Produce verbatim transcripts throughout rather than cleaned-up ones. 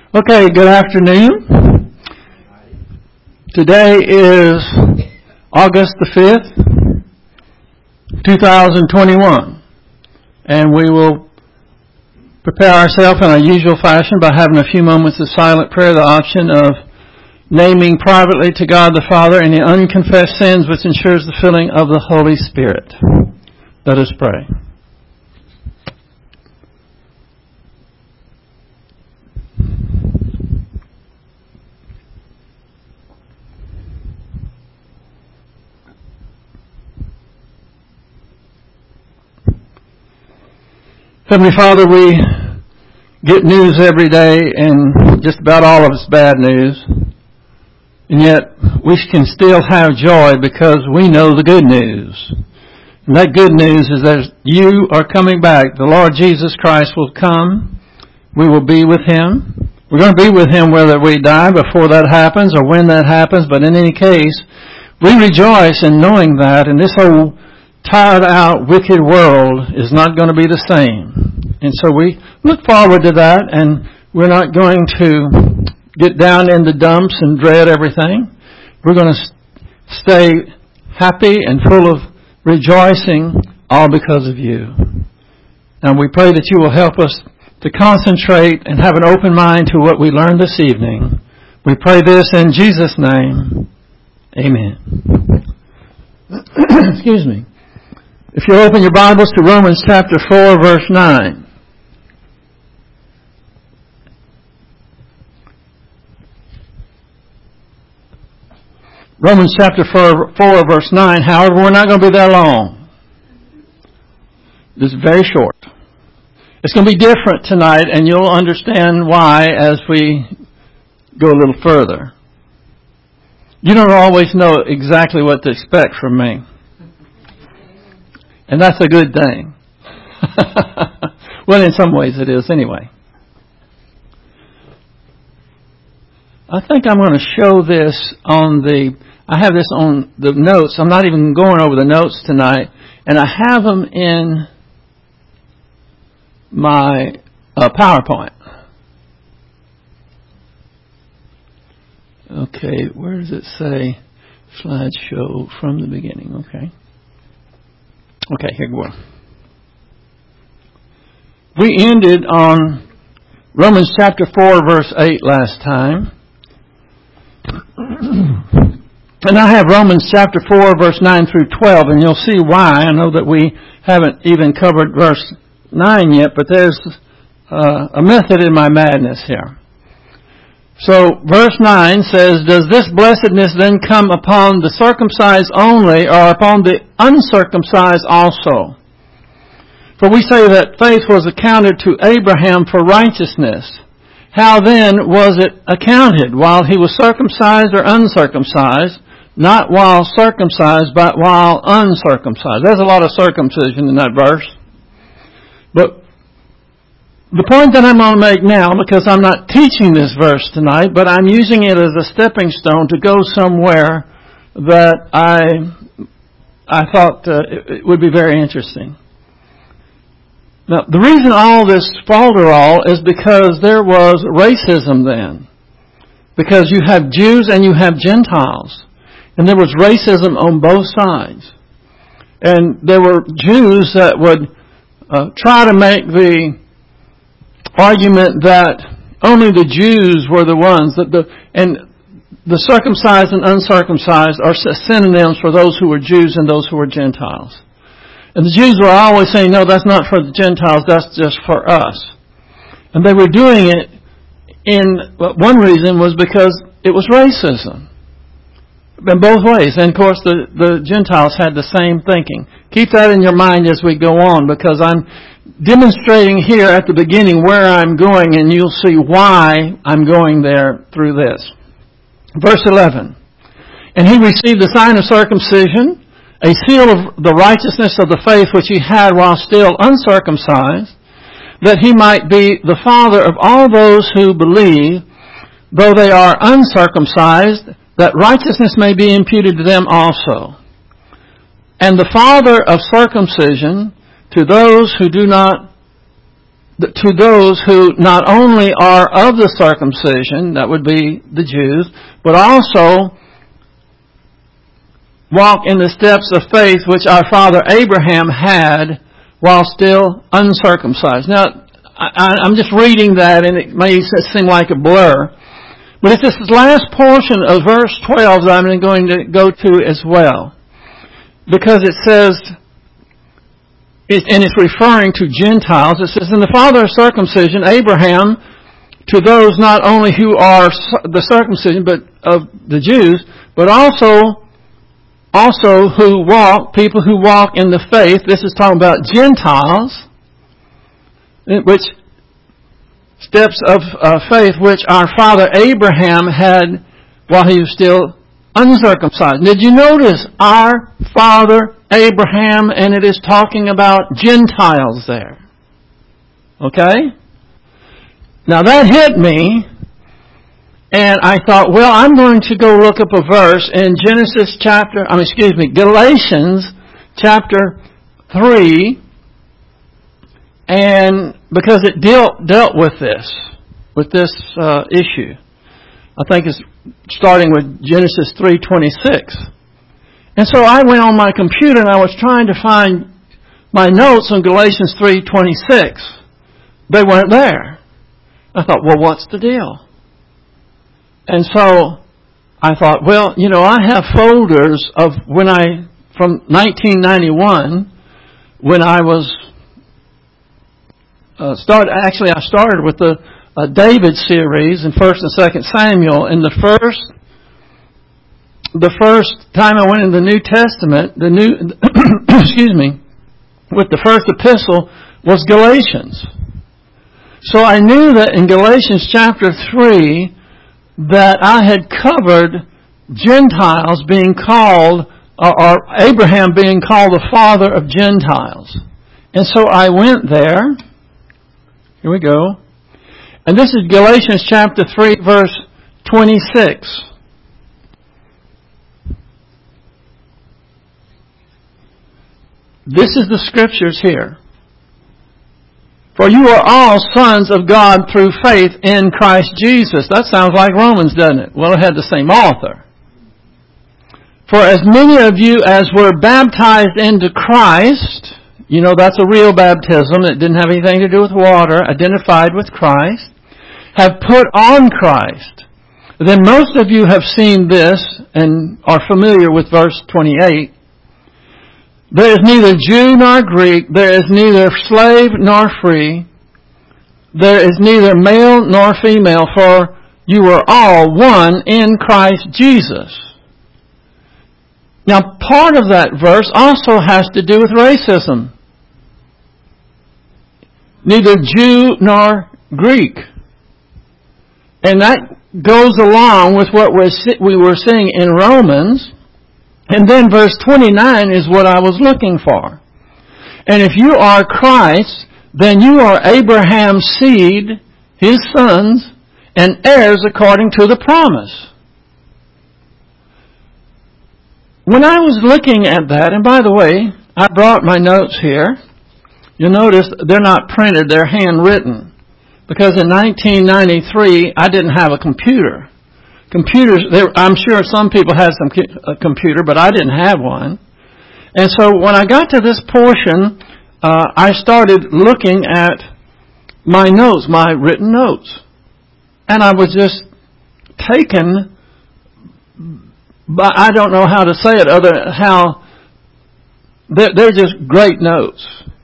Okay, good afternoon. Today is August the fifth, two thousand twenty-one, and we will prepare ourselves in our usual fashion by having a few moments of silent prayer, the option of naming privately to God the Father any unconfessed sins which ensures the filling of the Holy Spirit. Let us pray. Heavenly Father, we get news every day, and just about all of it's bad news. And yet, we can still have joy because we know the good news. And that good news is that you are coming back. The Lord Jesus Christ will come. We will be with Him. We're going to be with Him whether we die before that happens or when that happens. But in any case, we rejoice in knowing that, and this whole tired out, wicked world is not going to be the same. And so we look forward to that, and we're not going to get down in the dumps and dread everything. We're going to stay happy and full of rejoicing, all because of you. And we pray that you will help us to concentrate and have an open mind to what we learned this evening. We pray this in Jesus' name. Amen. Excuse me. If you open your Bibles to Romans chapter four, verse nine. Romans chapter four, four, verse nine. However, we're not going to be there long. This is very short. It's going to be different tonight, and you'll understand why as we go a little further. You don't always know exactly what to expect from me. And that's a good thing. Well, in some ways it is anyway. I think I'm going to show this on the, I have this on the notes. I'm not even going over the notes tonight. And I have them in my uh, PowerPoint. Okay, where does it say slideshow from the beginning? Okay. Okay, here we go. We ended on Romans chapter four, verse eight last time. And I have Romans chapter four, verse nine through twelve, and you'll see why. I know that we haven't even covered verse nine yet, but there's uh, a method in my madness here. So, verse nine says, "Does this blessedness then come upon the circumcised only, or upon the uncircumcised also? For we say that faith was accounted to Abraham for righteousness. How then was it accounted? While he was circumcised or uncircumcised? Not while circumcised, but while uncircumcised." There's a lot of circumcision in that verse. But the point that I'm going to make now, because I'm not teaching this verse tonight, but I'm using it as a stepping stone to go somewhere that I I thought uh, it, it would be very interesting. Now, the reason all this falderall is because there was racism then. Because you have Jews and you have Gentiles. And there was racism on both sides. And there were Jews that would uh, try to make the argument that only the Jews were the ones that the and the circumcised and uncircumcised are synonyms for those who were Jews and those who were Gentiles. And the Jews were always saying, no, that's not for the Gentiles, that's just for us. And they were doing it in, well, one reason was because it was racism. In both ways. And of course the, the Gentiles had the same thinking. Keep that in your mind as we go on, because I'm demonstrating here at the beginning where I'm going, and you'll see why I'm going there through this. Verse eleven. "And he received the sign of circumcision, a seal of the righteousness of the faith which he had while still uncircumcised, that he might be the father of all those who believe, though they are uncircumcised, that righteousness may be imputed to them also. And the father of circumcision to those who do not to those who not only are of the circumcision, that would be the Jews, but also walk in the steps of faith which our father Abraham had while still uncircumcised. Now, I, I'm just reading that, and it may seem like a blur, but it's this last portion of verse twelve that I'm going to go to as well, because it says, and it's referring to Gentiles. It says, "In the father of circumcision, Abraham, to those not only who are the circumcision, but of the Jews, but also also who walk, people who walk in the faith." This is talking about Gentiles, which steps of uh, faith which our father Abraham had while he was still uncircumcised. Did you notice our father Abraham, and it is talking about Gentiles there? Okay? Now that hit me, and I thought, well, I'm going to go look up a verse in Genesis chapter, I mean, excuse me, Galatians chapter three, and because it dealt dealt with this, with this uh, issue. I think it's starting with Genesis three twenty-six. And so I went on my computer and I was trying to find my notes on Galatians three twenty-six. They weren't there. I thought, well, what's the deal? And so I thought, well, you know, I have folders of when I, from nineteen ninety-one, when I was, uh, started, actually I started with the uh, David series in First and Second Samuel. And the first, the first time I went in the New Testament, the new, excuse me, with the first epistle was Galatians. So I knew that in Galatians chapter three, that I had covered Gentiles being called, or, or Abraham being called the father of Gentiles. And so I went there. Here we go. And this is Galatians chapter three, verse twenty-six. This is the scriptures here. "For you are all sons of God through faith in Christ Jesus." That sounds like Romans, doesn't it? Well, it had the same author. "For as many of you as were baptized into Christ," you know, that's a real baptism. It didn't have anything to do with water, identified with Christ, "have put on Christ." Then most of you have seen this and are familiar with verse twenty-eight. "There is neither Jew nor Greek, there is neither slave nor free, there is neither male nor female, for you are all one in Christ Jesus." Now, part of that verse also has to do with racism. Neither Jew nor Greek. And that goes along with what we were seeing in Romans. And then verse twenty-nine is what I was looking for. "And if you are Christ, then you are Abraham's seed, his sons, and heirs according to the promise." When I was looking at that, and by the way, I brought my notes here. You'll notice they're not printed, they're handwritten. Because in nineteen ninety-three, I didn't have a computer. Computers, I'm sure some people had some a computer, but I didn't have one. And so when I got to this portion, uh, I started looking at my notes, my written notes. And I was just taken, but I don't know how to say it other than how they're, they're just great notes.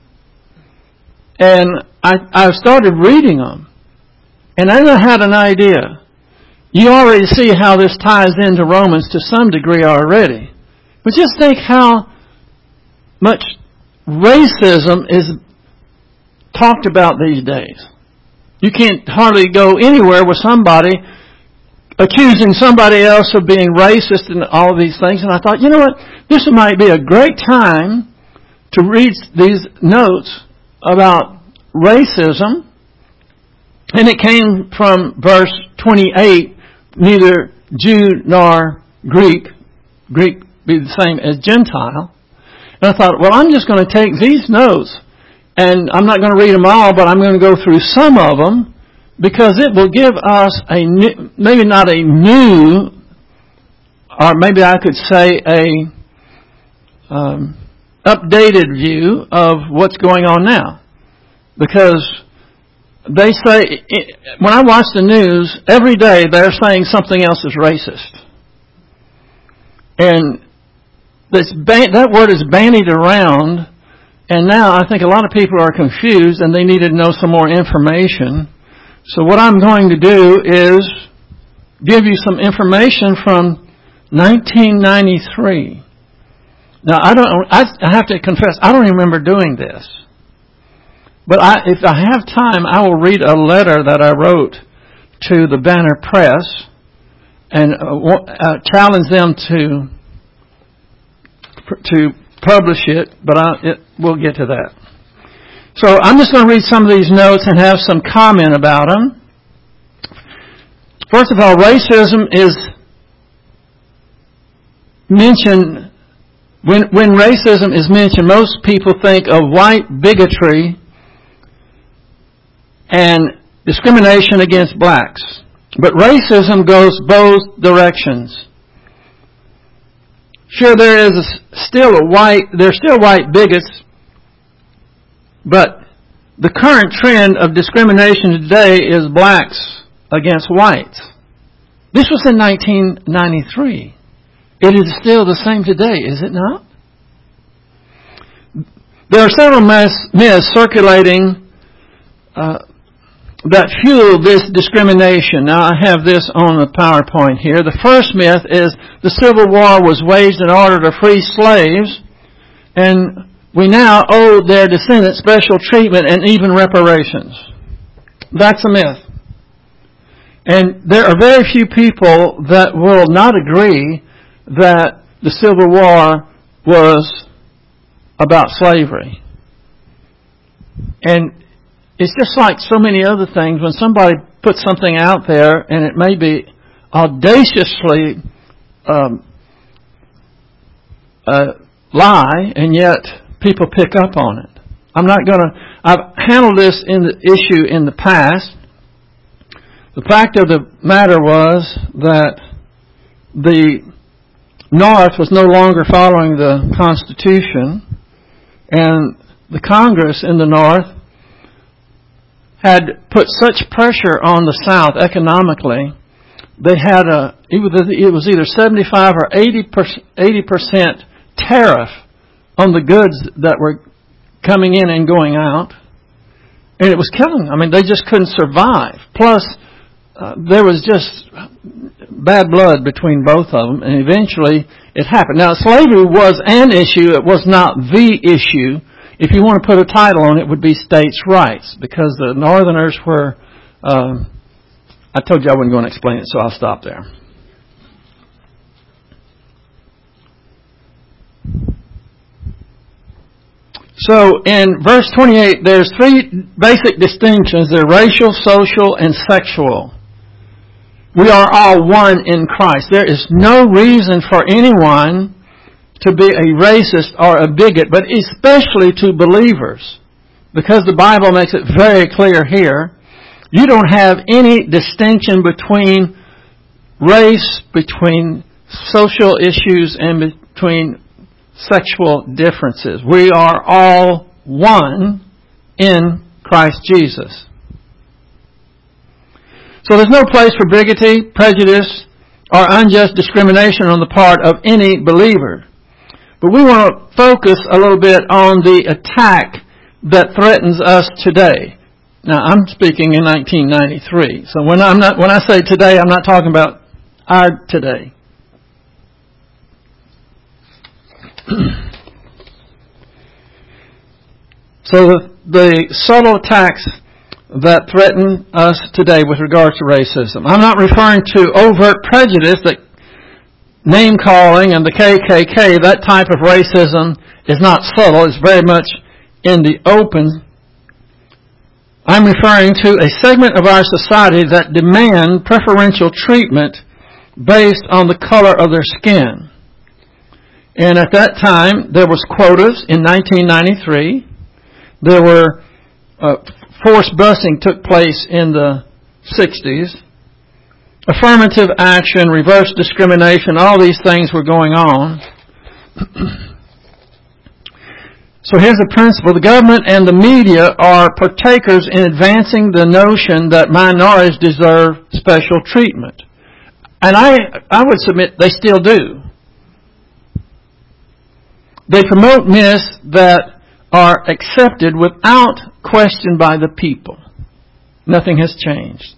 And I, I started reading them. And then I had an idea. You already see how this ties into Romans to some degree already. But just think how much racism is talked about these days. You can't hardly go anywhere with somebody accusing somebody else of being racist and all of these things. And I thought, you know what? This might be a great time to read these notes about racism. And it came from verse twenty-eight. Neither Jew nor Greek, Greek be the same as Gentile. And I thought, well, I'm just going to take these notes And I'm not going to read them all, but I'm going to go through some of them because it will give us a new, maybe not a new, or maybe I could say a um, updated view of what's going on now. Because they say, when I watch the news, every day they're saying something else is racist. And this, that word is bandied around. And now I think a lot of people are confused and they need to know some more information. So what I'm going to do is give you some information from nineteen ninety-three. Now I don't, I have to confess, I don't remember doing this. But I, if I have time, I will read a letter that I wrote to the Banner Press and uh, uh, challenge them to to publish it, but I, it, we'll get to that. So I'm just going to read some of these notes and have some comment about them. First of all, racism is mentioned, when, when racism is mentioned, most people think of white bigotry and discrimination against blacks. But racism goes both directions. Sure, there is a, still a white, there's still white bigots, but the current trend of discrimination today is blacks against whites. This was in nineteen ninety-three. It is still the same today, is it not? There are several myths, myths circulating uh, that fuel this discrimination. Now, I have this on the PowerPoint here. The first myth is the Civil War was waged in order to free slaves, and we now owe their descendants special treatment and even reparations. That's a myth. And there are very few people that will not agree that the Civil War was about slavery. And it's just like so many other things. When somebody puts something out there, and it may be audaciously um, a lie, and yet people pick up on it. I'm not going to. I've handled this in the issue in the past. The fact of the matter was that the North was no longer following the Constitution, and the Congress in the North had put such pressure on the South economically. They had a, it was either seventy-five or eighty percent tariff on the goods that were coming in and going out. And it was killing them. I mean, they just couldn't survive. Plus, uh, there was just bad blood between both of them, and eventually it happened. Now, slavery was an issue. It was not the issue. If you want to put a title on it, it would be states' rights, because the Northerners were, um, I told you I wasn't going to explain it, so I'll stop there. So in verse twenty-eight, there's three basic distinctions. They're racial, social, and sexual. We are all one in Christ. There is no reason for anyone to be a racist or a bigot, but especially to believers, because the Bible makes it very clear here. You don't have any distinction between race, between social issues, and between sexual differences. We are all one in Christ Jesus. So there's no place for bigotry, prejudice, or unjust discrimination on the part of any believer. But we want to focus a little bit on the attack that threatens us today. Now, I'm speaking in nineteen ninety-three. So when I'm not, when I say today, I'm not talking about our today. So the, the subtle attacks that threaten us today with regard to racism. I'm not referring to overt prejudice, that name-calling and the K K K. That type of racism is not subtle. It's very much in the open. I'm referring to a segment of our society that demand preferential treatment based on the color of their skin. And at that time, there was quotas in nineteen ninety-three. There were uh, forced busing took place in the sixties. Affirmative action, reverse discrimination, all these things were going on. So here's the principle. The government and the media are partakers in advancing the notion that minorities deserve special treatment. And I, I would submit they still do. They promote myths that are accepted without question by the people. Nothing has changed.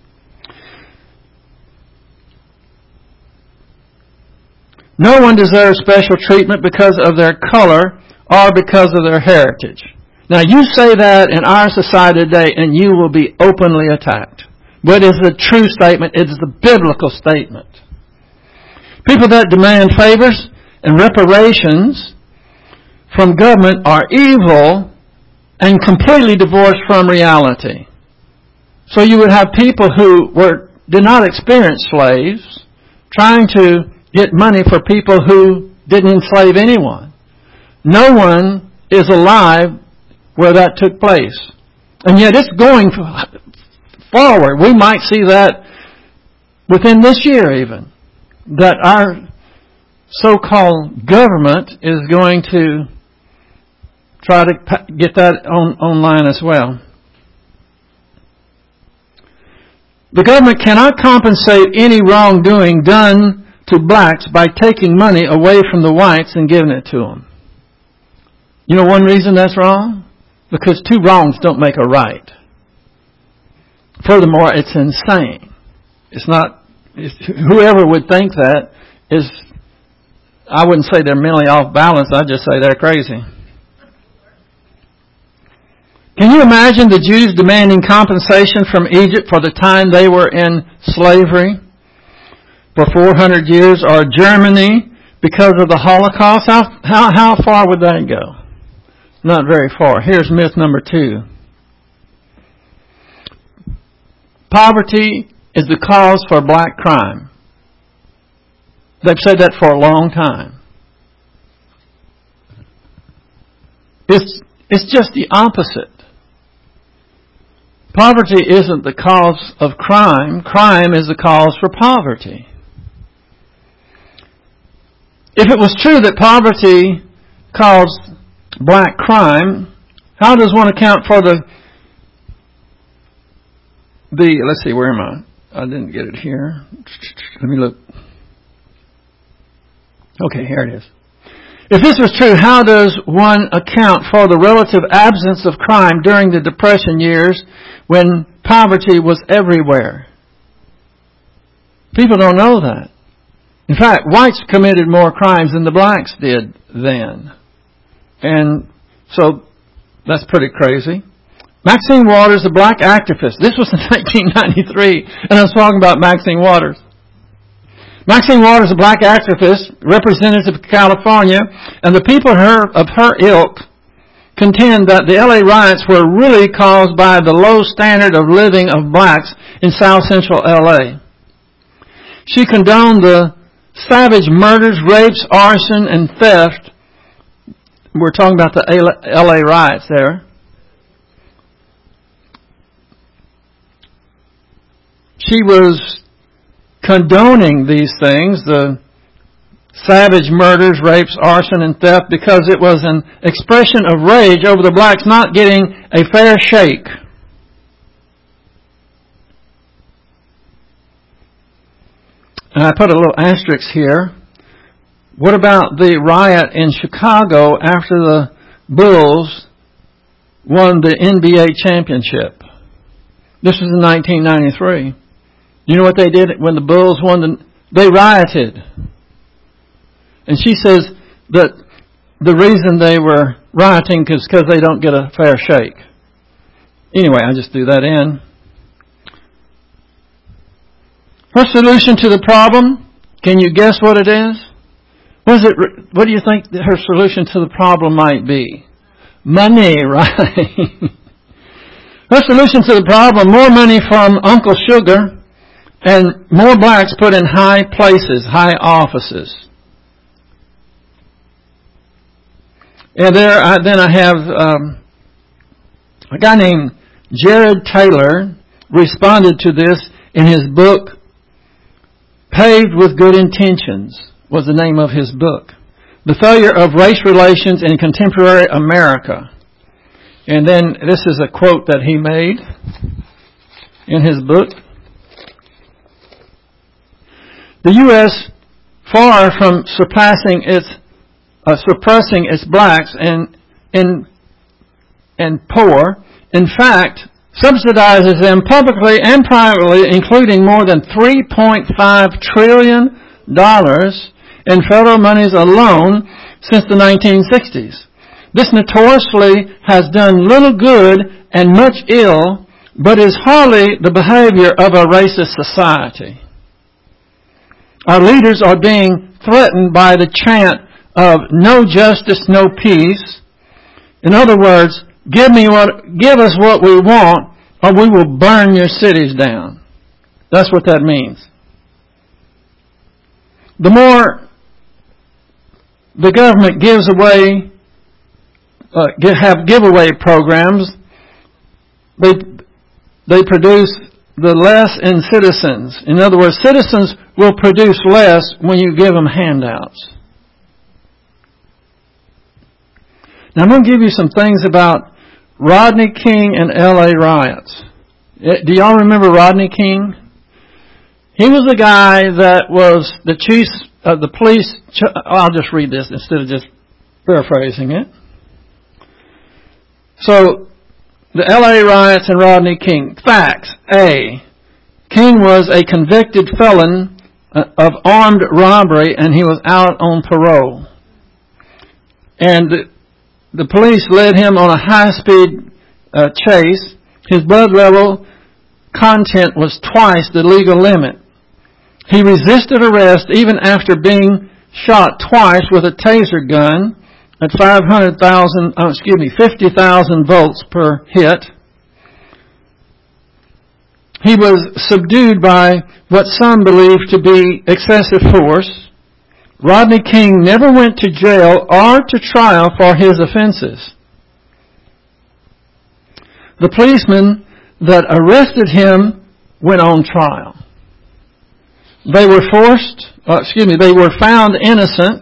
No one deserves special treatment because of their color or because of their heritage. Now you say that in our society today and you will be openly attacked. But it's a true statement. It is the biblical statement. People that demand favors and reparations from government are evil and completely divorced from reality. So you would have people who were did not experience slaves trying to get money for people who didn't enslave anyone. No one is alive where that took place. And yet it's going forward. We might see that within this year even. That our so-called government is going to try to get that on, online as well. The government cannot compensate any wrongdoing done to blacks by taking money away from the whites and giving it to them. You know one reason that's wrong? Because two wrongs don't make a right. Furthermore, it's insane. It's not, it's, whoever would think that is, I wouldn't say they're mentally off balance, I'd just say they're crazy. Can you imagine the Jews demanding compensation from Egypt for the time they were in slavery for four hundred years, or Germany because of the Holocaust? How, how, how far would that go? Not very far. Here's myth number two. Poverty is the cause for black crime. They've said that for a long time. It's, it's just the opposite. Poverty isn't the cause of crime. Crime is the cause for poverty. If it was true that poverty caused black crime, how does one account for the, the, let's see, where am I? I didn't get it here. Let me look. Okay, here it is. If this was true, how does one account for the relative absence of crime during the Depression years when poverty was everywhere? People don't know that. In fact, whites committed more crimes than the blacks did then. And so that's pretty crazy. Maxine Waters, a black activist. This was in nineteen ninety-three, and I was talking about Maxine Waters. Maxine Waters, a black activist, representative of California, and the people of her, of her ilk contend that the L A riots were really caused by the low standard of living of blacks in South Central L A. She condoned the savage murders, rapes, arson, and theft. We're talking about the L A riots there. She was condoning these things, the savage murders, rapes, arson, and theft, because it was an expression of rage over the blacks not getting a fair shake. And I put a little asterisk here. What about the riot in Chicago after the Bulls won the N B A championship? This was in nineteen ninety-three. You know what they did when the Bulls won? The, they rioted. And she says that the reason they were rioting is because they don't get a fair shake. Anyway, I just threw that in. Her solution to the problem, can you guess what it is? What is it? What do you think her solution to the problem might be? Money, right? Her solution to the problem, more money from Uncle Sugar and more blacks put in high places, high offices. And there, I, then I have um, A guy named Jared Taylor responded to this in his book, Paved with Good Intentions was the name of his book. The Failure of Race Relations in Contemporary America. And then this is a quote that he made in his book. The U S, far from surpassing its, uh, suppressing its blacks and, and, and poor, in fact, subsidizes them publicly and privately, including more than three point five trillion dollars in federal monies alone since the nineteen sixties. This notoriously has done little good and much ill, but is hardly the behavior of a racist society. Our leaders are being threatened by the chant of no justice, no peace. In other words, give me what, give us what we want, or we will burn your cities down. That's what that means. The more the government gives away, uh, have giveaway programs, they they produce the less in citizens. In other words, citizens will produce less when you give them handouts. Now I'm going to give you some things about Rodney King and L A riots. Do y'all remember Rodney King? He was the guy that was the chief of the police. I'll just read this instead of just paraphrasing it. So, the L A riots and Rodney King. Facts. A. King was a convicted felon of armed robbery and he was out on parole. And the, the police led him on a high-speed uh, chase. His blood level content was twice the legal limit. He resisted arrest even after being shot twice with a taser gun at five hundred thousand, oh, excuse me, fifty thousand volts per hit. He was subdued by what some believe to be excessive force. Rodney King never went to jail or to trial for his offenses. The policemen that arrested him went on trial. They were forced, uh, excuse me, they were found innocent.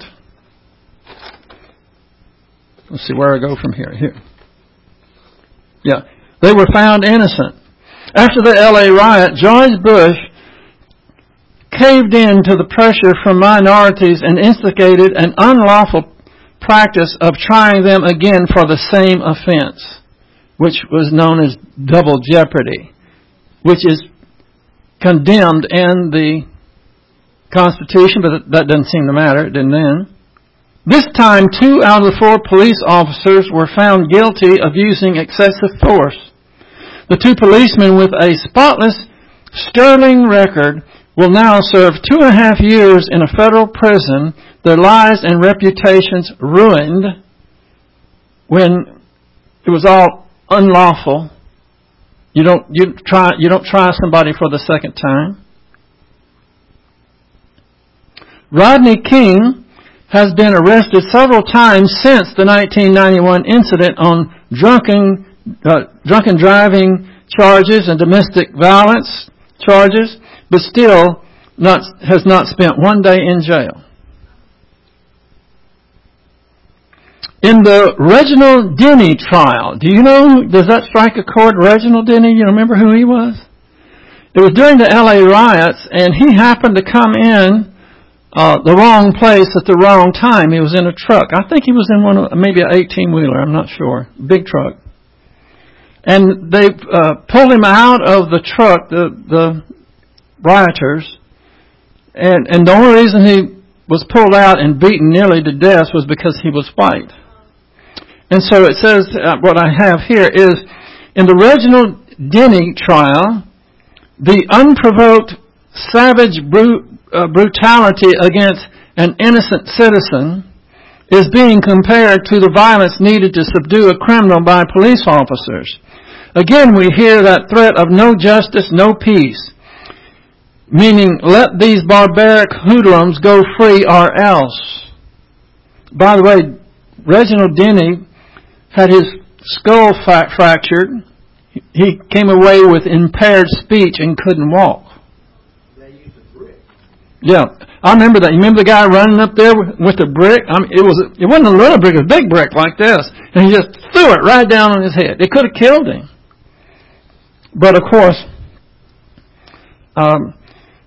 Let's see where I go from here. Here. Yeah. They were found innocent. After the L A riot, George Bush caved in to the pressure from minorities and instigated an unlawful practice of trying them again for the same offense, which was known as double jeopardy, which is condemned in the Constitution, but that doesn't seem to matter. It didn't then. This time, two out of the four police officers were found guilty of using excessive force. The two policemen with a spotless, sterling record will now serve two and a half years in a federal prison, their lives and reputations ruined when it was all unlawful. You don't, you try, you don't try somebody for the second time. Rodney King has been arrested several times since the nineteen ninety-one incident on drunken, uh, drunken driving charges and domestic violence charges, but still not, has not spent one day in jail. In the Reginald Denny trial, do you know, does that strike a chord? Reginald Denny, you remember who he was? It was during the L A riots, and he happened to come in Uh, the wrong place at the wrong time. He was in a truck. I think he was in one of, maybe an eighteen-wheeler, I'm not sure. Big truck. And they uh, pulled him out of the truck, the, the rioters, and, and the only reason he was pulled out and beaten nearly to death was because he was white. And so it says, uh, what I have here is, in the Reginald Denny trial, the unprovoked, savage, brute, Uh, brutality against an innocent citizen is being compared to the violence needed to subdue a criminal by police officers. Again, we hear that threat of no justice, no peace, meaning let these barbaric hoodlums go free or else. By the way, Reginald Denny had his skull fa- fractured. He came away with impaired speech and couldn't walk. They used a brick. Yeah, I remember that. You remember the guy running up there with, with a brick? I mean, it was a, it wasn't a little brick; it was a big brick like this, and he just threw it right down on his head. It could have killed him. But of course, um,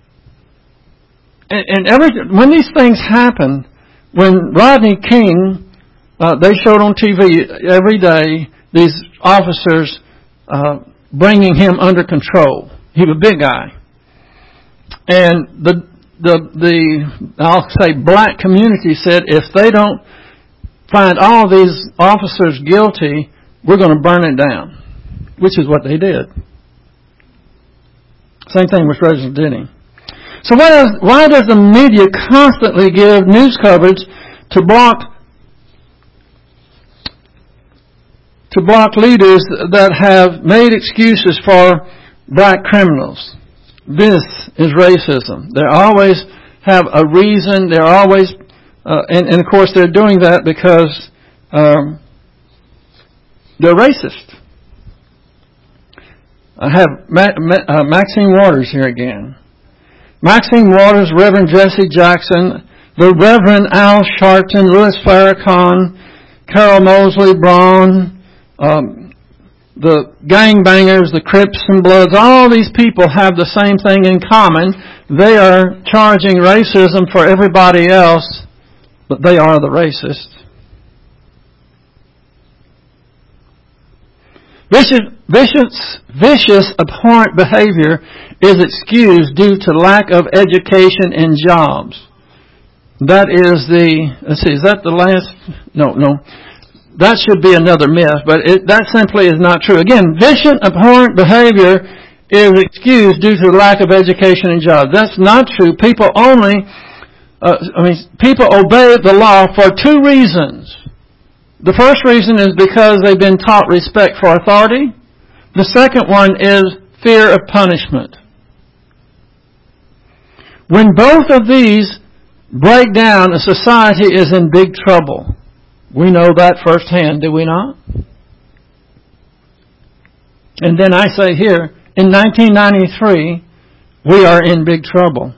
and, and every when these things happen, when Rodney King, uh, they showed on T V every day these officers uh, bringing him under control. He was a big guy, and the the the I'll say black community said, if they don't find all these officers guilty, we're going to burn it down, which is what they did. Same thing with Reginald Denny. So why does, why does the media constantly give news coverage to block to block leaders that have made excuses for black criminals? This is racism. They always have a reason. They're always, uh, and, and of course they're doing that because um, they're racist. I have Ma- Ma- uh, Maxine Waters here again. Maxine Waters, Reverend Jesse Jackson, the Reverend Al Sharpton, Louis Farrakhan, Carol Mosley Braun, um, the gangbangers, the Crips and Bloods, all these people have the same thing in common. They are charging racism for everybody else, but they are the racist. Vicious, vicious, vicious, abhorrent behavior is excused due to lack of education and jobs. That is the, let's see, is that the last? No, no. That should be another myth, but it, that simply is not true. Again, vicious, abhorrent behavior is excused due to lack of education and jobs. That's not true. People only, uh, I mean, people obey the law for two reasons. The first reason is because they've been taught respect for authority. The second one is fear of punishment. When both of these break down, a society is in big trouble. We know that firsthand, do we not? And then I say here, in nineteen ninety-three, we are in big trouble.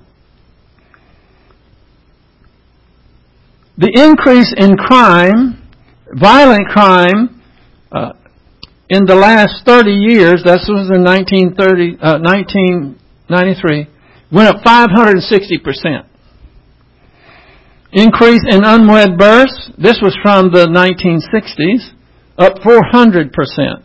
The increase in crime, violent crime, uh, in the last thirty years, that was in nineteen thirty, uh, nineteen ninety-three, went up five hundred sixty percent. Increase in unwed births, this was from the nineteen sixties, up four hundred percent.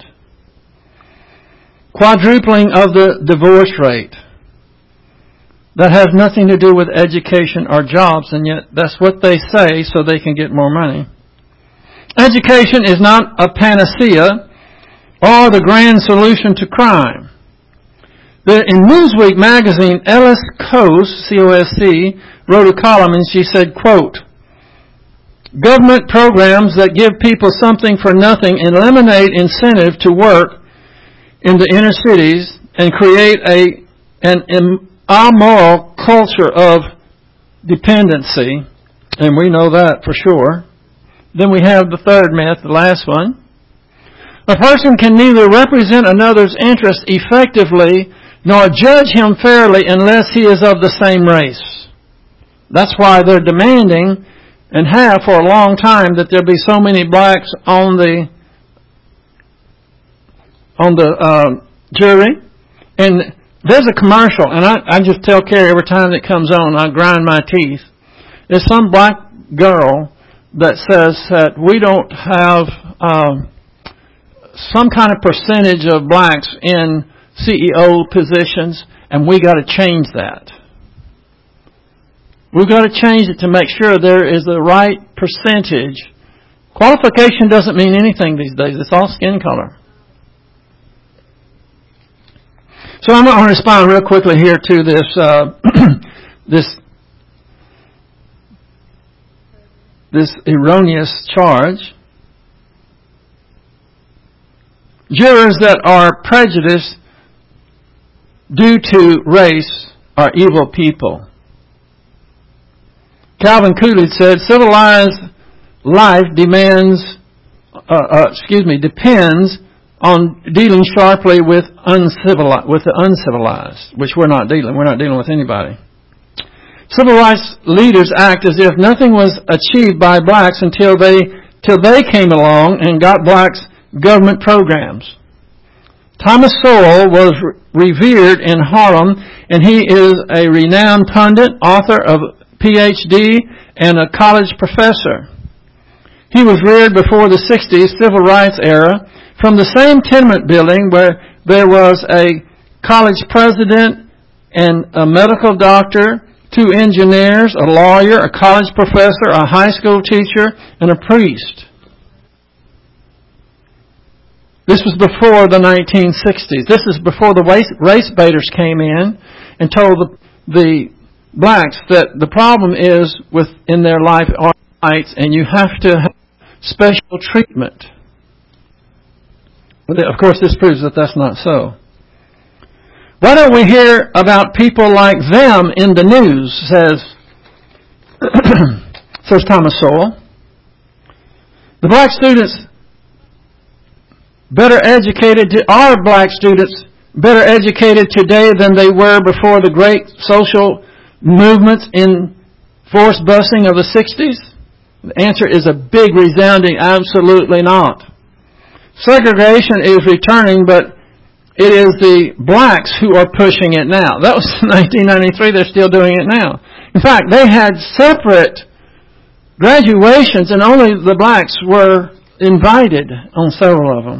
Quadrupling of the divorce rate. That has nothing to do with education or jobs, and yet that's what they say so they can get more money. Education is not a panacea or the grand solution to crime. In Newsweek magazine, Ellis Cose, C O S C, wrote a column and she said, quote, "Government programs that give people something for nothing eliminate incentive to work in the inner cities and create a an immoral culture of dependency." And we know that for sure. Then we have the third myth, the last one. A person can neither represent another's interest effectively nor judge him fairly unless he is of the same race. That's why they're demanding, and have for a long time, that there be so many blacks on the on the uh, jury. And there's a commercial, and I, I just tell Carrie every time it comes on, I grind my teeth. There's some black girl that says that we don't have um, some kind of percentage of blacks in C E O positions, and we got to change that. We've got to change it to make sure there is the right percentage. Qualification doesn't mean anything these days. It's all skin color. So I'm going to respond real quickly here to this uh, this this erroneous charge. Jurors that are prejudiced due to race are evil people. Calvin Coolidge said, "Civilized life demands uh, uh, excuse me, depends on dealing sharply with uncivilized, with the uncivilized, which we're not dealing. We're not dealing with anybody. Civil rights leaders act as if nothing was achieved by blacks until they, till they came along and got blacks government programs. Thomas Sowell was revered in Harlem, and he is a renowned pundit, author of P H D, and a college professor. He was reared before the sixties civil rights era from the same tenement building where there was a college president and a medical doctor, two engineers, a lawyer, a college professor, a high school teacher, and a priest. This was before the nineteen sixties. This is before the race baiters came in and told the, the blacks that the problem is within their life are rights and you have to have special treatment. But of course, this proves that that's not so. Why don't we hear about people like them in the news, says, says Thomas Sowell. The black students better educated, to, are black students better educated today than they were before the great social movements in forced busing of the sixties? The answer is a big resounding absolutely not. Segregation is returning, but it is the blacks who are pushing it now. That was nineteen ninety-three. They're still doing it now. In fact, they had separate graduations, and only the blacks were invited on several of them.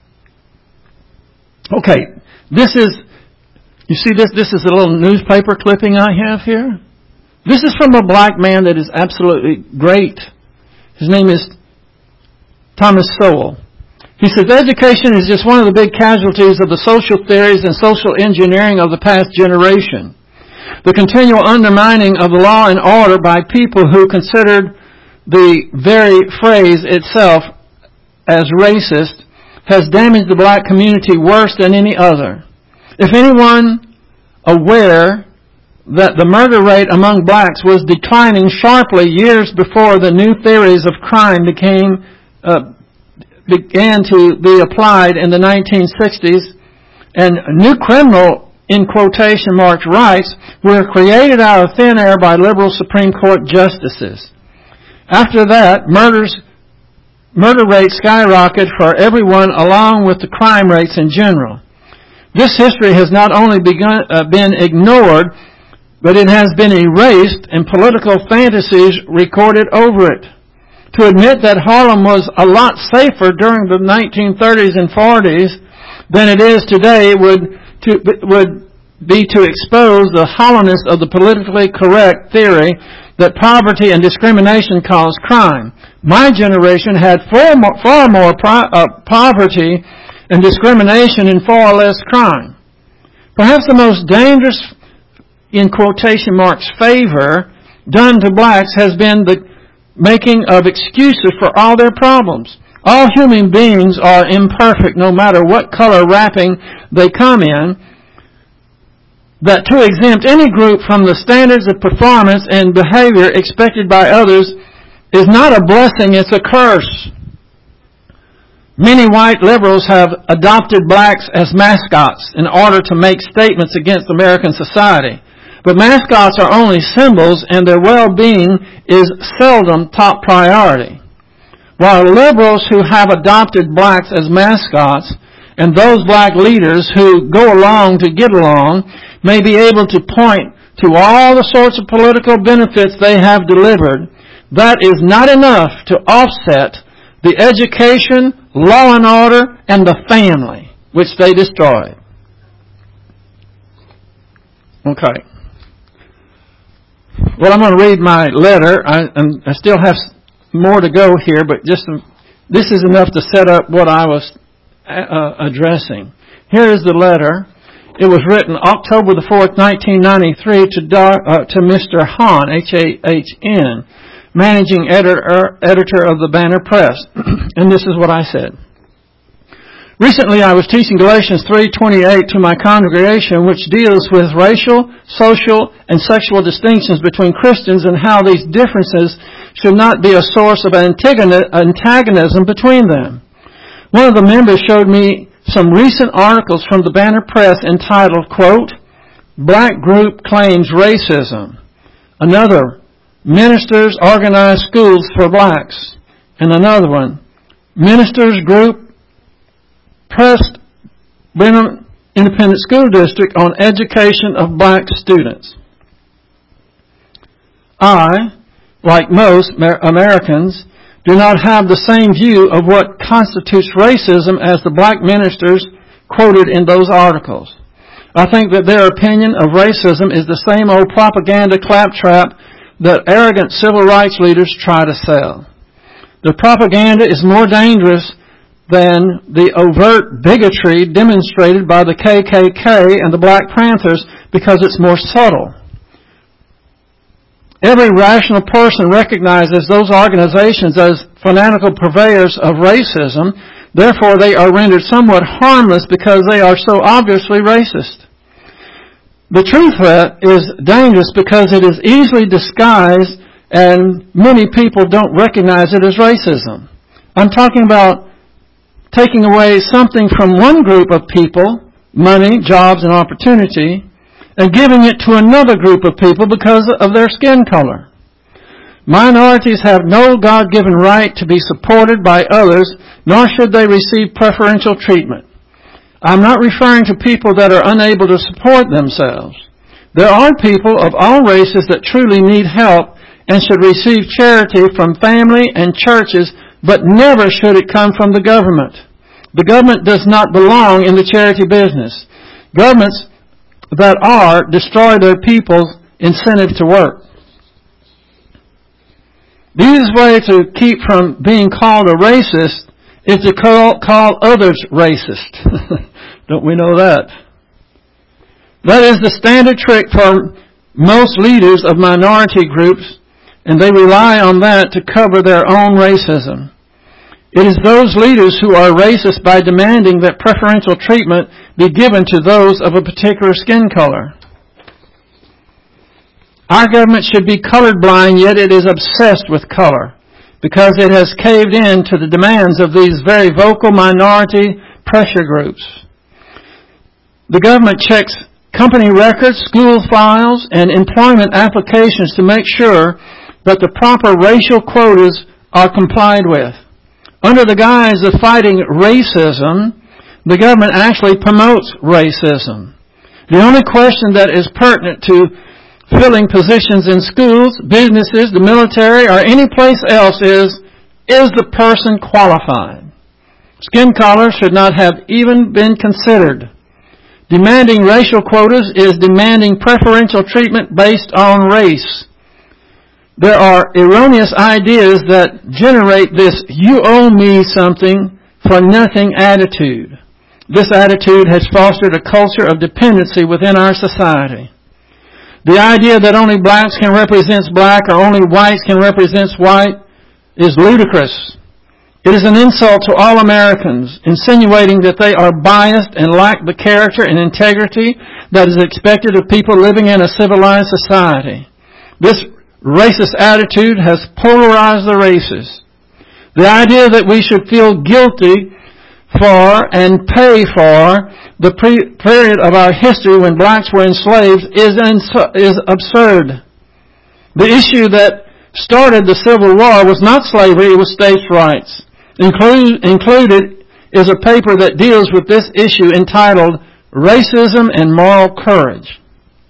Okay, this is, you see this, this is a little newspaper clipping I have here. This is from a black man that is absolutely great. His name is Thomas Sowell. He says, education is just one of the big casualties of the social theories and social engineering of the past generation. The continual undermining of the law and order by people who considered the very phrase itself as racist has damaged the black community worse than any other. If anyone aware that the murder rate among blacks was declining sharply years before the new theories of crime became uh, began to be applied in the nineteen sixties, and new criminal, in quotation marks, rights were created out of thin air by liberal Supreme Court justices. After that, murders Murder rates skyrocketed for everyone along with the crime rates in general. This history has not only begun, uh, been ignored, but it has been erased and political fantasies recorded over it. To admit that Harlem was a lot safer during the nineteen thirties and forties than it is today would, to, would be to expose the hollowness of the politically correct theory that poverty and discrimination cause crime. My generation had far more, far more pro, uh, poverty and discrimination and far less crime. Perhaps the most dangerous, in quotation marks, favor done to blacks has been the making of excuses for all their problems. All human beings are imperfect no matter what color wrapping they come in. That to exempt any group from the standards of performance and behavior expected by others is not a blessing, it's a curse. Many white liberals have adopted blacks as mascots in order to make statements against American society. But mascots are only symbols, and their well-being is seldom top priority. While liberals who have adopted blacks as mascots and those black leaders who go along to get along may be able to point to all the sorts of political benefits they have delivered, that is not enough to offset the education, law and order, and the family which they destroyed. Okay. Well, I'm going to read my letter. I, I still have more to go here, but just this is enough to set up what I was uh, addressing. Here is the letter. It was written October the fourth, nineteen ninety-three, to uh, to Mister Hahn, H A H N, managing editor editor of the Banner Press, and this is what I said. Recently, I was teaching Galatians three twenty-eight to my congregation, which deals with racial, social, and sexual distinctions between Christians and how these differences should not be a source of antagonism between them. One of the members showed me some recent articles from the Banner Press entitled, quote, "Black Group Claims Racism." Another, "Ministers Organize Schools for Blacks." And another one, "Ministers Group Pressed Brenham Independent School District on Education of Black Students." I, like most Americans, do not have the same view of what constitutes racism as the black ministers quoted in those articles. I think that their opinion of racism is the same old propaganda claptrap that arrogant civil rights leaders try to sell. The propaganda is more dangerous than the overt bigotry demonstrated by the K K K and the Black Panthers because it's more subtle. Every rational person recognizes those organizations as fanatical purveyors of racism. Therefore, they are rendered somewhat harmless because they are so obviously racist. The true threat is dangerous because it is easily disguised and many people don't recognize it as racism. I'm talking about taking away something from one group of people, money, jobs, and opportunity, and giving it to another group of people because of their skin color. Minorities have no God-given right to be supported by others, nor should they receive preferential treatment. I'm not referring to people that are unable to support themselves. There are people of all races that truly need help and should receive charity from family and churches, but never should it come from the government. The government does not belong in the charity business. Governments that are destroy their people's incentive to work. The easiest way to keep from being called a racist is to call, call others racist. Don't we know that? That is the standard trick for most leaders of minority groups, and they rely on that to cover their own racism. It is those leaders who are racist by demanding that preferential treatment be given to those of a particular skin color. Our government should be colorblind, yet it is obsessed with color because it has caved in to the demands of these very vocal minority pressure groups. The government checks company records, school files, and employment applications to make sure that the proper racial quotas are complied with. Under the guise of fighting racism, the government actually promotes racism. The only question that is pertinent to filling positions in schools, businesses, the military, or any place else is, is the person qualified? Skin color should not have even been considered. Demanding racial quotas is demanding preferential treatment based on race. There are erroneous ideas that generate this "you owe me something for nothing" attitude. This attitude has fostered a culture of dependency within our society. The idea that only blacks can represent black or only whites can represent white is ludicrous. It is an insult to all Americans, insinuating that they are biased and lack the character and integrity that is expected of people living in a civilized society. This racist attitude has polarized the races. The idea that we should feel guilty for and pay for the pre- period of our history when blacks were enslaved is, ins- is absurd. The issue that started the Civil War was not slavery, it was states' rights. Include, included is a paper that deals with this issue entitled Racism and Moral Courage.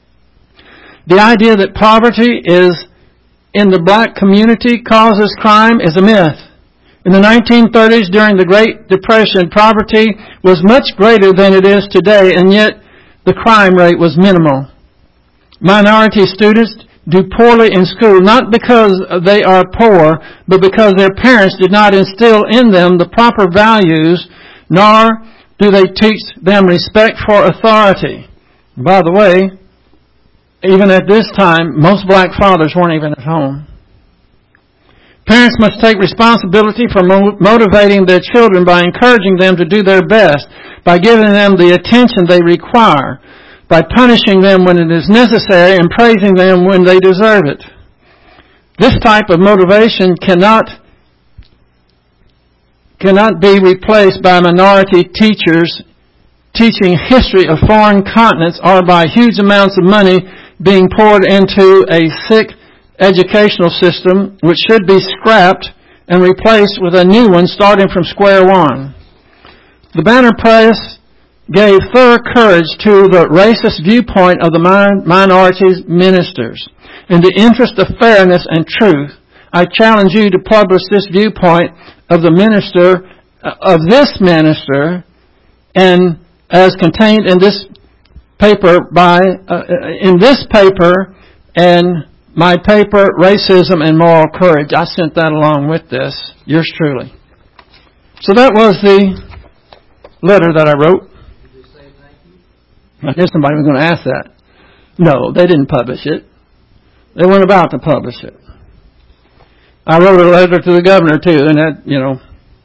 The idea that poverty is in the black community causes crime is a myth. In the nineteen thirties, during the Great Depression, poverty was much greater than it is today, and yet the crime rate was minimal. Minority students do poorly in school, not because they are poor, but because their parents did not instill in them the proper values, nor do they teach them respect for authority. By the way, even at this time, most black fathers weren't even at home. Parents must take responsibility for motivating their children by encouraging them to do their best, by giving them the attention they require, by punishing them when it is necessary and praising them when they deserve it. This type of motivation cannot cannot be replaced by minority teachers teaching history of foreign continents or by huge amounts of money being poured into a sick educational system which should be scrapped and replaced with a new one starting from square one. The Banner Press gave thorough courage to the racist viewpoint of the minorities ministers. In the interest of fairness and truth, I challenge you to publish this viewpoint of the minister, of this minister, and as contained in this paper by, uh, in this paper and my paper, Racism and Moral Courage. I sent that along with this. Yours truly. So that was the letter that I wrote. Did you say thank you? I guess somebody was going to ask that. No, they didn't publish it. They weren't about to publish it. I wrote a letter to the governor too, and that, you know.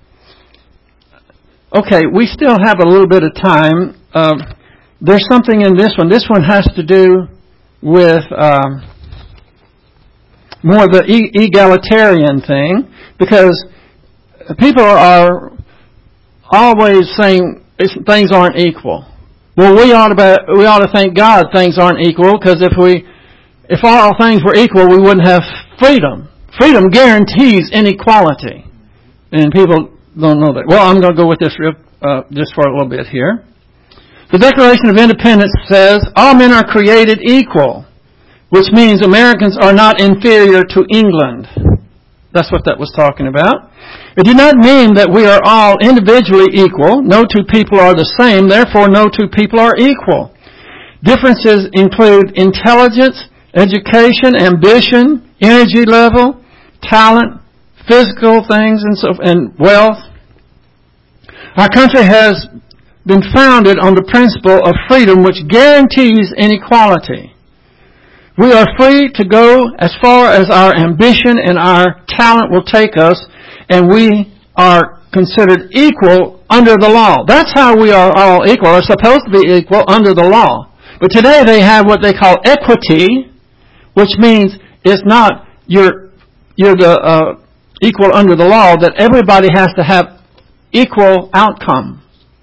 Okay, we still have a little bit of time. Um, there's something in this one. This one has to do with um, more the e- egalitarian thing, because people are always saying things aren't equal. Well, we ought to be, we ought to thank God things aren't equal, because if we if all things were equal, we wouldn't have freedom. Freedom guarantees inequality, and people don't know that. Well, I'm going to go with this uh, just for a little bit here. The Declaration of Independence says, all men are created equal, which means Americans are not inferior to England. That's what that was talking about. It did not mean that we are all individually equal. No two people are the same, therefore no two people are equal. Differences include intelligence, education, ambition, energy level, talent, physical things, and so and wealth. Our country has been founded on the principle of freedom, which guarantees inequality. We are free to go as far as our ambition and our talent will take us, and we are considered equal under the law. That's how we are all equal, or supposed to be equal under the law. But today they have what they call equity, which means it's not you're you're the uh, equal under the law, that everybody has to have equal outcome.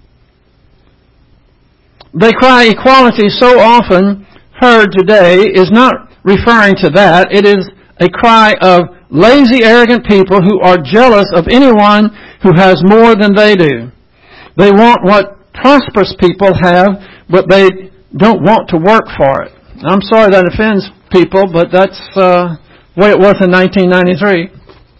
They cry equality so often heard today is not referring to that. It is a cry of lazy, arrogant people who are jealous of anyone who has more than they do. They want what prosperous people have, but they don't want to work for it. I'm sorry that offends people, but that's uh, the way it was in nineteen ninety-three.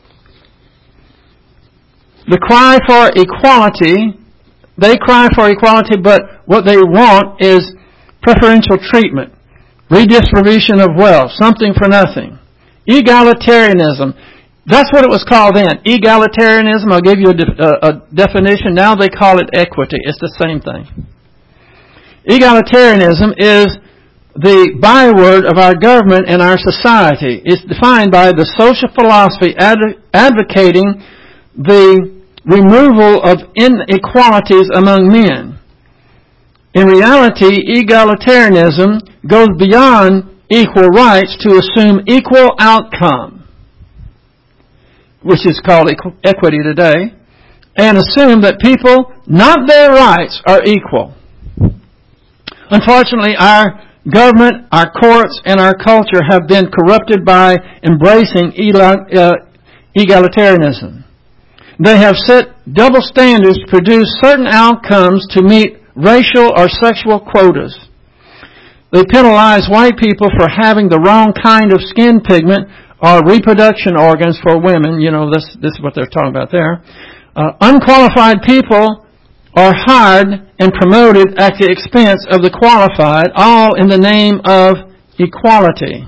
The cry for equality, they cry for equality, but what they want is preferential treatment, redistribution of wealth, something for nothing. Egalitarianism, that's what it was called then. Egalitarianism, I'll give you a, de- a, a definition. Now they call it equity. It's the same thing. Egalitarianism is the byword of our government and our society. It's defined by the social philosophy ad- advocating the removal of inequalities among men. In reality, egalitarianism goes beyond equal rights to assume equal outcome, which is called equ- equity today, and assume that people, not their rights, are equal. Unfortunately, our government, our courts, and our culture have been corrupted by embracing egalitarianism. They have set double standards to produce certain outcomes to meet racial or sexual quotas. They penalize white people for having the wrong kind of skin pigment or reproduction organs for women. You know, this, this is what they're talking about there. Uh, unqualified people are hired and promoted at the expense of the qualified, all in the name of equality.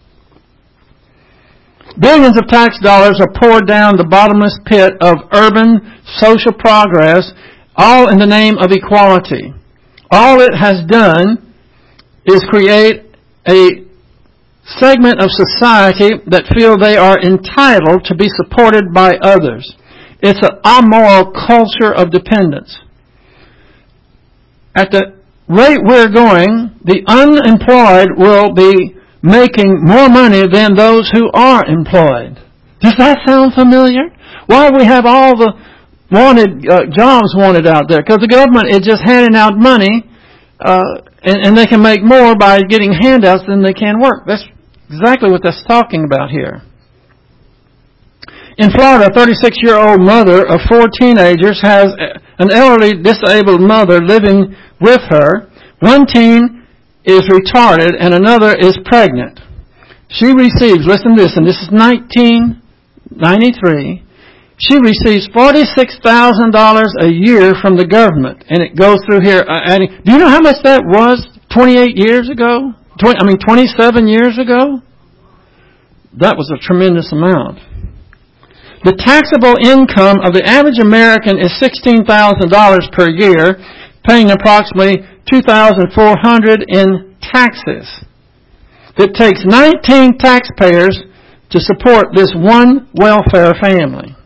Billions of tax dollars are poured down the bottomless pit of urban social progress, all in the name of equality. All it has done is create a segment of society that feel they are entitled to be supported by others. It's an amoral culture of dependence. At the rate we're going, the unemployed will be making more money than those who are employed. Does that sound familiar? Why do we have all the wanted uh, jobs wanted out there? Because the government is just handing out money, uh, and, and they can make more by getting handouts than they can work. That's exactly what that's talking about here. In Florida, a thirty-six-year-old mother of four teenagers has an elderly disabled mother living with her. One teen is retarded and another is pregnant. She receives, listen to this, and this is nineteen ninety-three, she receives forty-six thousand dollars a year from the government. And it goes through here uh, adding, do you know how much that was twenty-eight years ago? twenty, I mean, twenty-seven years ago? That was a tremendous amount. The taxable income of the average American is sixteen thousand dollars per year, paying approximately two thousand four hundred dollars in taxes. It takes nineteen taxpayers to support this one welfare family.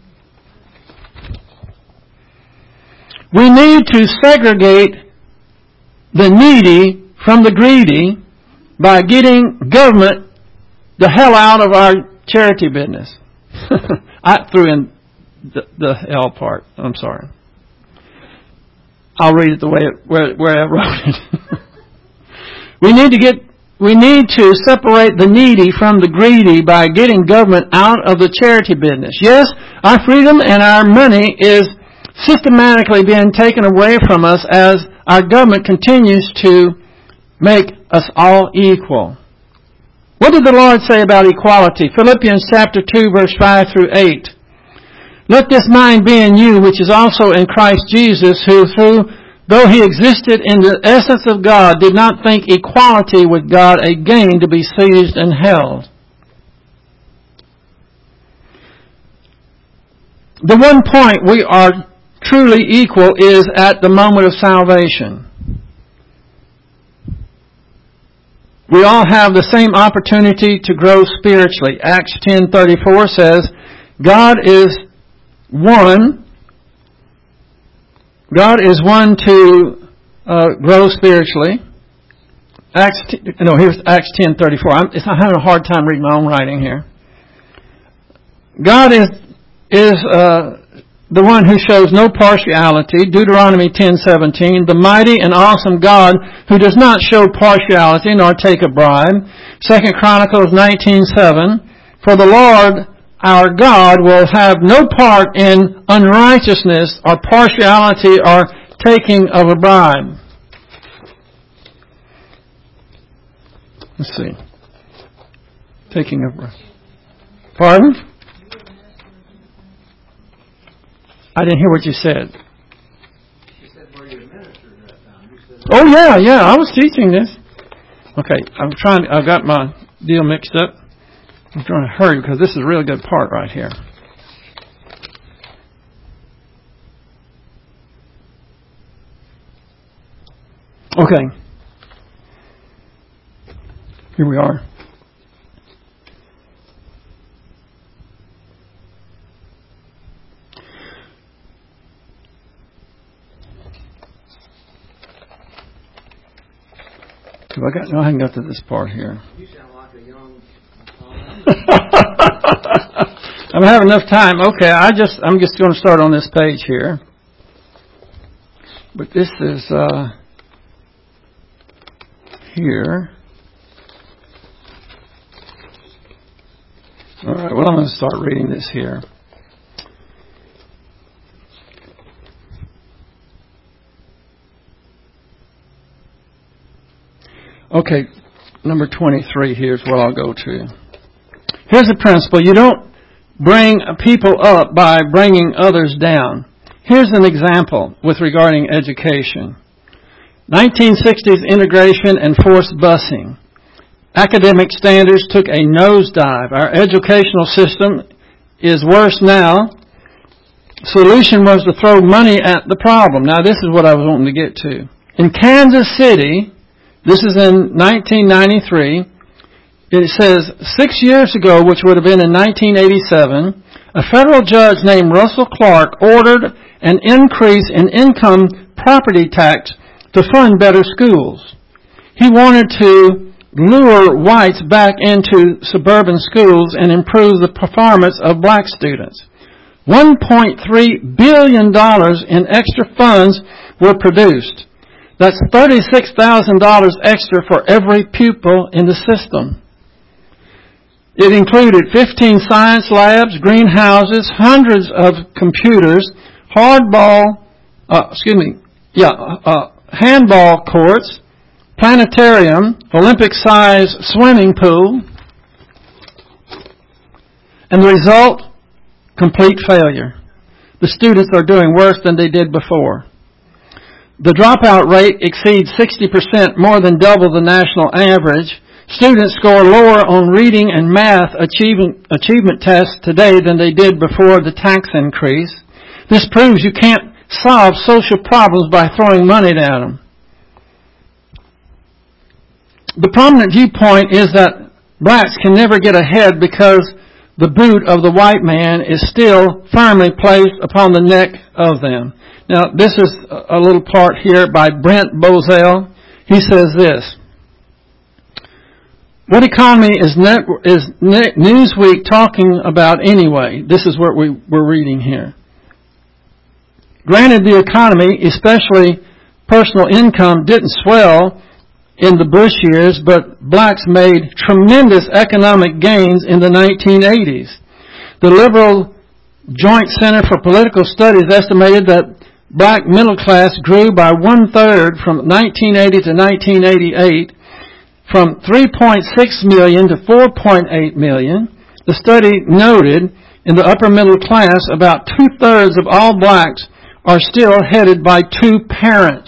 We need to segregate the needy from the greedy by getting government the hell out of our charity business. I threw in the, the hell part. I'm sorry. I'll read it the way it, where, where I wrote it. we need to get, we need to separate the needy from the greedy by getting government out of the charity business. Yes, our freedom and our money is systematically being taken away from us as our government continues to make us all equal. What did the Lord say about equality? Philippians chapter two, verse five through eight. Let this mind be in you, which is also in Christ Jesus, who through, though he existed in the essence of God, did not think equality with God a gain to be seized and held. The one point we are truly equal is at the moment of salvation. We all have the same opportunity to grow spiritually. Acts ten thirty-four says, God is one. God is one to uh, grow spiritually. Acts, no, here's Acts ten thirty-four. I'm, I'm having a hard time reading my own writing here. God is is uh, the one who shows no partiality. Deuteronomy ten seventeen, the mighty and awesome God who does not show partiality nor take a bribe. Second Chronicles nineteen seven, for the Lord our God will have no part in unrighteousness or partiality or taking of a bribe. Let's see. Taking of a bribe. Pardon? I didn't hear what you said. You said were you a minister at that time? You said, oh yeah, yeah, I was teaching this. Okay, I'm trying. I've got my deal mixed up. I'm trying to hurry because this is a really good part right here. Okay, here we are. I got no, I haven't got to this part here. you sound like a young I'm having enough time. Okay, I just I'm just going to start on this page here. But this is uh, here. All right. Well, I'm going to start reading this here. Okay, number twenty-three here is what I'll go to. Here's the principle. You don't bring people up by bringing others down. Here's an example with regarding education. nineteen sixties integration and forced busing. Academic standards took a nosedive. Our educational system is worse now. Solution was to throw money at the problem. Now this is what I was wanting to get to. In Kansas City, this is in nineteen ninety-three. It says, six years ago, which would have been in nineteen eighty-seven, a federal judge named Russell Clark ordered an increase in income property tax to fund better schools. He wanted to lure whites back into suburban schools and improve the performance of black students. one point three billion dollars in extra funds were produced. That's thirty-six thousand dollars extra for every pupil in the system. It included fifteen science labs, greenhouses, hundreds of computers, hardball, uh, excuse me, yeah, uh, handball courts, planetarium, Olympic-sized swimming pool, and the result, complete failure. The students are doing worse than they did before. The dropout rate exceeds sixty percent, more than double the national average. Students score lower on reading and math achievement, achievement tests today than they did before the tax increase. This proves you can't solve social problems by throwing money at them. The prominent viewpoint is that blacks can never get ahead because the boot of the white man is still firmly placed upon the neck of them. Now, this is a little part here by Brent Bozell. He says this: what economy is, net, is net Newsweek talking about anyway? This is what we, we're reading here. Granted, the economy, especially personal income, didn't swell in the Bush years, but blacks made tremendous economic gains in the nineteen eighties. The Liberal Joint Center for Political Studies estimated that black middle class grew by one-third from nineteen eighty to nineteen eighty-eight, from three point six million to four point eight million. The study noted in the upper middle class, about two-thirds of all blacks are still headed by two parents.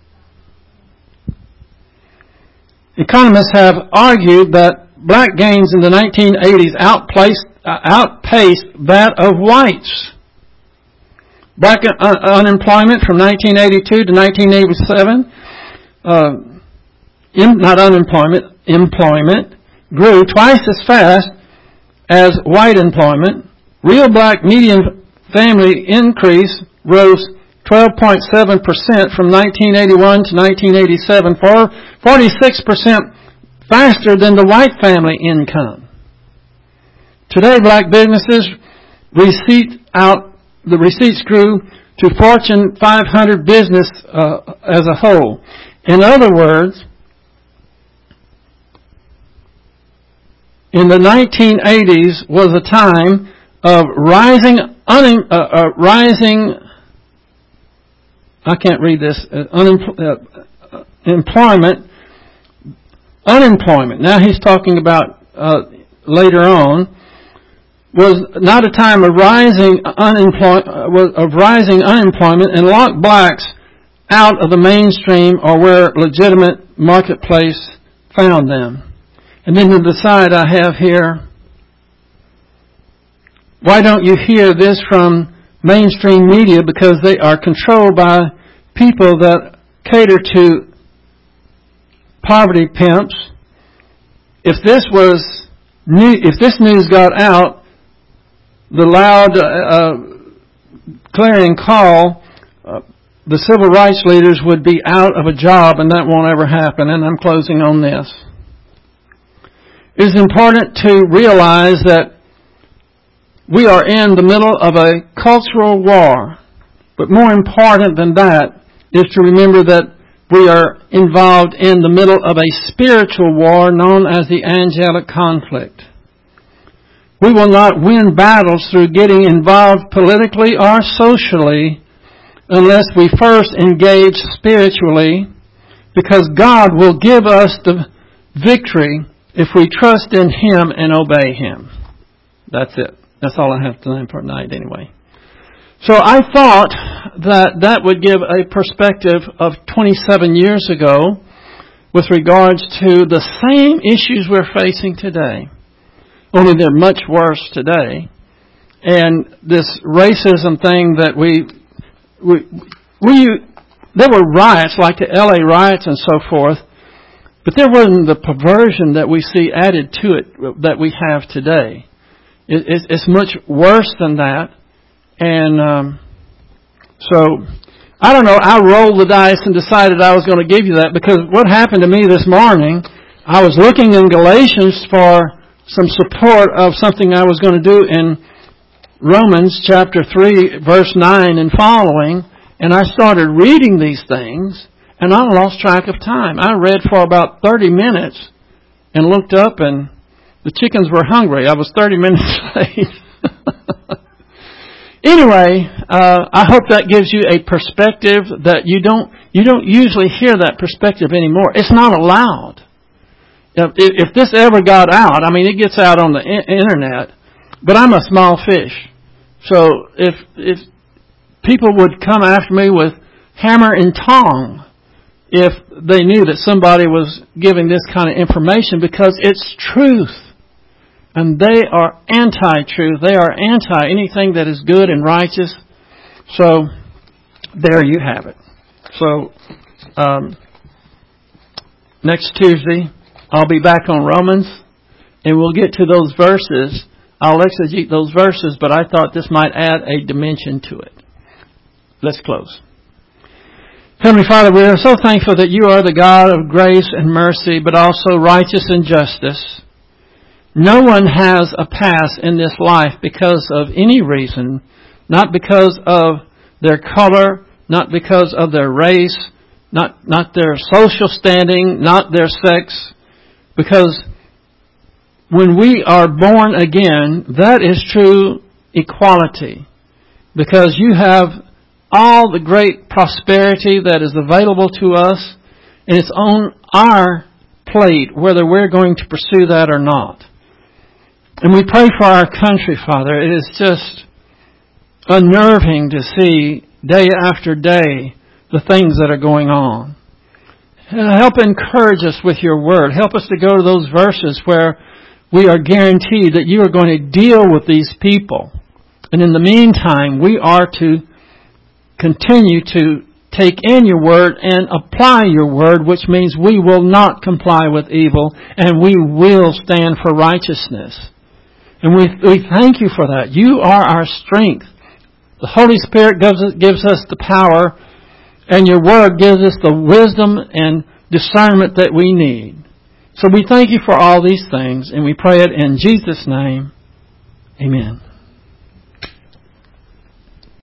Economists have argued that black gains in the nineteen eighties outpaced, uh, outpaced that of whites. Black un- unemployment from nineteen eighty-two to nineteen eighty-seven, uh, in, not unemployment, employment, grew twice as fast as white employment. Real black median family increase rose twelve point seven percent from nineteen eighty-one to nineteen eighty-seven, for forty-six percent faster than the white family income. Today, black businesses receipt out, the receipts grew to Fortune five hundred business uh, as a whole. In other words, in the nineteen eighties was a time of rising, un, uh, uh, rising, I can't read this, uh, unempl- uh, employment, unemployment. Now he's talking about uh, later on, was not a time of rising unemployment, uh, of rising unemployment, and locked blacks out of the mainstream or where legitimate marketplace found them. And then to the side I have here, why don't you hear this from mainstream media? Because they are controlled by people that cater to poverty pimps. If this was new, if this news got out, the loud uh, clarion call, uh, the civil rights leaders would be out of a job, and that won't ever happen. And I'm closing on this. It is important to realize that we are in the middle of a cultural war. But more important than that is to remember that we are involved in the middle of a spiritual war known as the angelic conflict. We will not win battles through getting involved politically or socially unless we first engage spiritually, because God will give us the victory if we trust in Him and obey Him. That's it. That's all I have tonight for tonight anyway. So I thought that that would give a perspective of twenty-seven years ago with regards to the same issues we're facing today. Only they're much worse today. And this racism thing that we, we, we, there were riots like the L A riots and so forth, but there wasn't the perversion that we see added to it that we have today. It, it's, it's much worse than that. And um, so, I don't know, I rolled the dice and decided I was going to give you that, because what happened to me this morning, I was looking in Galatians for some support of something I was going to do in Romans chapter three, verse nine and following, and I started reading these things, and I lost track of time. I read for about thirty minutes and looked up, and the chickens were hungry. I was thirty minutes late. Anyway, uh, I hope that gives you a perspective that you don't you don't usually hear that perspective anymore. It's not allowed. If, if this ever got out, I mean, it gets out on the internet, but I'm a small fish. So if if people would come after me with hammer and tong if they knew that somebody was giving this kind of information, because it's truth. And they are anti-truth. They are anti anything that is good and righteous. So, there you have it. So, um, next Tuesday, I'll be back on Romans, and we'll get to those verses. I'll exegete those verses, but I thought this might add a dimension to it. Let's close. Heavenly Father, we are so thankful that you are the God of grace and mercy, but also righteous and justice. No one has a pass in this life because of any reason, not because of their color, not because of their race, not, not their social standing, not their sex, because when we are born again, that is true equality, because you have all the great prosperity that is available to us, and it's on our plate whether we're going to pursue that or not. And we pray for our country, Father. It is just unnerving to see day after day the things that are going on. Help encourage us with your word. Help us to go to those verses where we are guaranteed that you are going to deal with these people. And in the meantime, we are to continue to take in your word and apply your word, which means we will not comply with evil and we will stand for righteousness. And we we thank you for that. You are our strength. The Holy Spirit gives us, gives us the power, and your word gives us the wisdom and discernment that we need. So we thank you for all these things, and we pray it in Jesus' name. Amen.